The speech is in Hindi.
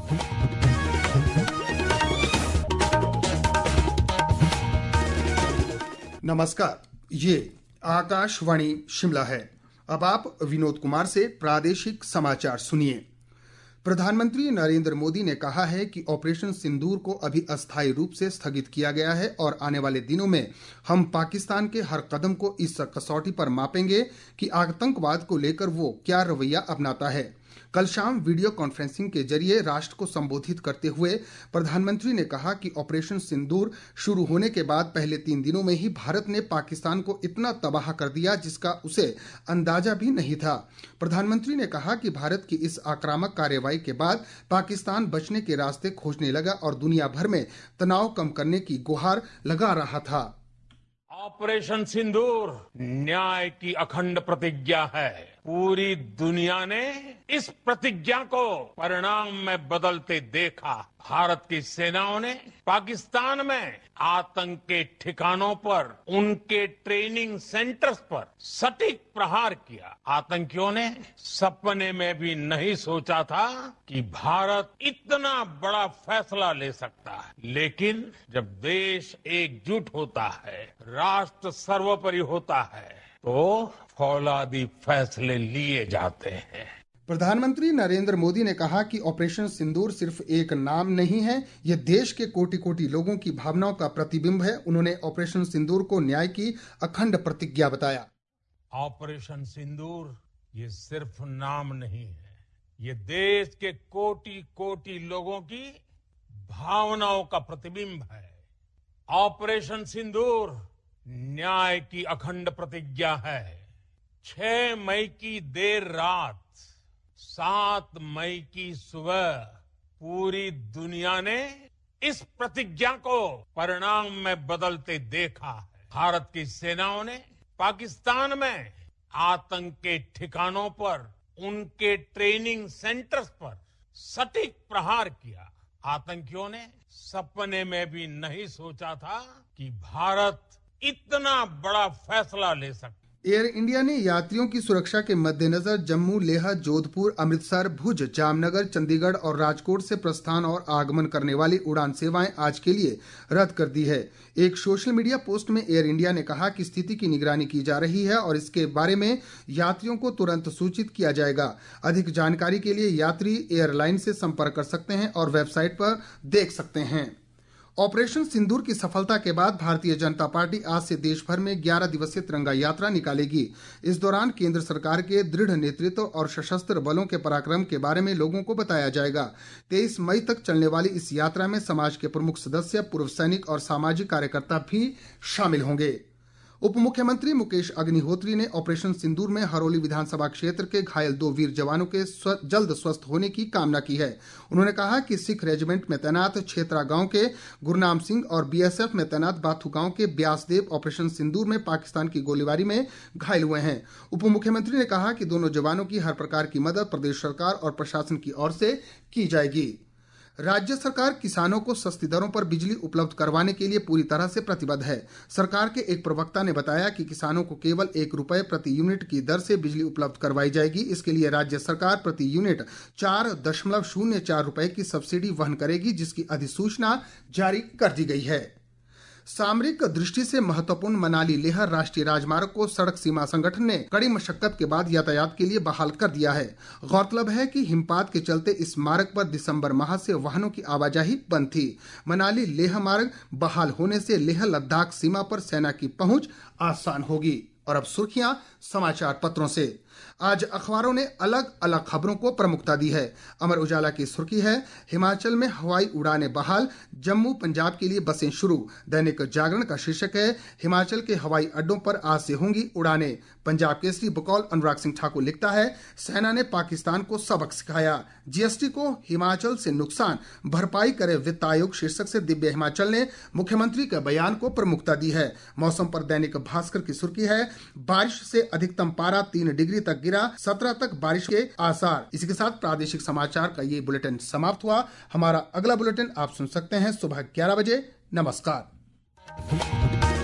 नमस्कार, ये आकाशवाणी शिमला है। अब आप विनोद कुमार से प्रादेशिक समाचार सुनिए। प्रधानमंत्री नरेंद्र मोदी ने कहा है कि ऑपरेशन सिंदूर को अभी अस्थायी रूप से स्थगित किया गया है और आने वाले दिनों में हम पाकिस्तान के हर कदम को इस कसौटी पर मापेंगे कि आतंकवाद को लेकर वो क्या रवैया अपनाता है। कल शाम वीडियो कॉन्फ्रेंसिंग के जरिए राष्ट्र को संबोधित करते हुए प्रधानमंत्री ने कहा कि ऑपरेशन सिंदूर शुरू होने के बाद पहले 3 दिनों में ही भारत ने पाकिस्तान को इतना तबाह कर दिया जिसका उसे अंदाजा भी नहीं था। प्रधानमंत्री ने कहा कि भारत की इस आक्रामक कार्रवाई के बाद पाकिस्तान बचने के रास्ते खोजने लगा और दुनिया भर में तनाव कम करने की गुहार लगा रहा था। ऑपरेशन सिंदूर न्याय की अखंड प्रतिज्ञा है। पूरी दुनिया ने इस प्रतिज्ञा को परिणाम में बदलते देखा। भारत की सेनाओं ने पाकिस्तान में आतंक के ठिकानों पर, उनके ट्रेनिंग सेंटर्स पर सटीक प्रहार किया। आतंकियों ने सपने में भी नहीं सोचा था कि भारत इतना बड़ा फैसला ले सकता है। लेकिन जब देश एकजुट होता है, राष्ट्र सर्वोपरि होता है, तो फौलादी फैसले लिए जाते हैं। प्रधानमंत्री नरेंद्र मोदी ने कहा कि ऑपरेशन सिंदूर सिर्फ एक नाम नहीं है, ये देश के कोटि कोटि लोगों की भावनाओं का प्रतिबिंब है। उन्होंने ऑपरेशन सिंदूर को न्याय की अखंड प्रतिज्ञा बताया। ऑपरेशन सिंदूर ये सिर्फ नाम नहीं है, ये देश के कोटि कोटि लोगों की भावनाओं का प्रतिबिंब है। ऑपरेशन सिंदूर न्याय की अखंड प्रतिज्ञा है। 6 मई की देर रात, 7 मई की सुबह पूरी दुनिया ने इस प्रतिज्ञा को परिणाम में बदलते देखा है। भारत की सेनाओं ने पाकिस्तान में आतंक के ठिकानों पर, उनके ट्रेनिंग सेंटर्स पर सटीक प्रहार किया। आतंकियों ने सपने में भी नहीं सोचा था कि भारत इतना बड़ा फैसला ले सकता। एयर इंडिया ने यात्रियों की सुरक्षा के मद्देनजर जम्मू, लेह, जोधपुर, अमृतसर, भुज, जामनगर, चंडीगढ़ और राजकोट से प्रस्थान और आगमन करने वाली उड़ान सेवाएं आज के लिए रद्द कर दी है। एक सोशल मीडिया पोस्ट में एयर इंडिया ने कहा कि स्थिति की निगरानी की जा रही है और इसके बारे में यात्रियों को तुरंत सूचित किया जाएगा। अधिक जानकारी के लिए यात्री एयरलाइन से संपर्क कर सकते हैं और वेबसाइट पर देख सकते हैं। ऑपरेशन सिंदूर की सफलता के बाद भारतीय जनता पार्टी आज से देश भर में 11 दिवसीय तिरंगा यात्रा निकालेगी। इस दौरान केंद्र सरकार के दृढ़ नेतृत्व और सशस्त्र बलों के पराक्रम के बारे में लोगों को बताया जाएगा। 23 मई तक चलने वाली इस यात्रा में समाज के प्रमुख सदस्य, पूर्व सैनिक और सामाजिक कार्यकर्ता भी शामिल होंगे। उप मुख्यमंत्री मुकेश अग्निहोत्री ने ऑपरेशन सिंदूर में हरोली विधानसभा क्षेत्र के घायल 2 वीर जवानों के जल्द स्वस्थ होने की कामना की है। उन्होंने कहा कि सिख रेजिमेंट में तैनात छेत्रा गांव के गुरनाम सिंह और बीएसएफ में तैनात बाथू गांव के ब्यासदेव ऑपरेशन सिंदूर में पाकिस्तान की गोलीबारी में घायल हुए हैं। उप मुख्यमंत्री ने कहा कि दोनों जवानों की हर प्रकार की मदद प्रदेश सरकार और प्रशासन की ओर से की जाएगी। राज्य सरकार किसानों को सस्ती दरों पर बिजली उपलब्ध करवाने के लिए पूरी तरह से प्रतिबद्ध है। सरकार के एक प्रवक्ता ने बताया कि किसानों को केवल 1 रुपए प्रति यूनिट की दर से बिजली उपलब्ध करवाई जाएगी। इसके लिए राज्य सरकार प्रति यूनिट 4.04 रुपए की सब्सिडी वहन करेगी, जिसकी अधिसूचना जारी कर दी गई है। सामरिक दृष्टि से महत्वपूर्ण मनाली लेह राष्ट्रीय राजमार्ग को सड़क सीमा संगठन ने कड़ी मशक्कत के बाद यातायात के लिए बहाल कर दिया है। गौरतलब है कि हिमपात के चलते इस मार्ग पर दिसंबर माह से वाहनों की आवाजाही बंद थी। मनाली लेह मार्ग बहाल होने से लेह लद्दाख सीमा पर सेना की पहुंच आसान होगी। और अब सुर्खियां समाचार पत्रों से। आज अखबारों ने अलग अलग खबरों को प्रमुखता दी है। अमर उजाला की सुर्खी है, हिमाचल में हवाई उड़ानें बहाल, जम्मू पंजाब के लिए बसें शुरू। दैनिक जागरण का शीर्षक है, हिमाचल के हवाई अड्डों पर आज से होंगी उड़ानें। पंजाब केसरी बकौल अनुराग सिंह ठाकुर लिखता है, सेना ने पाकिस्तान को सबक सिखाया, जीएसटी को हिमाचल से नुकसान भरपाई करे वित्त आयोग शीर्षक से दिव्य हिमाचल ने मुख्यमंत्री के बयान को प्रमुखता दी है। मौसम पर दैनिक भास्कर की सुर्खी है, बारिश से अधिकतम पारा 3 डिग्री तक गिरा, 17 तक बारिश के आसार। इसी के साथ प्रादेशिक समाचार का ये बुलेटिन समाप्त हुआ। हमारा अगला बुलेटिन आप सुन सकते हैं सुबह 11 बजे। नमस्कार।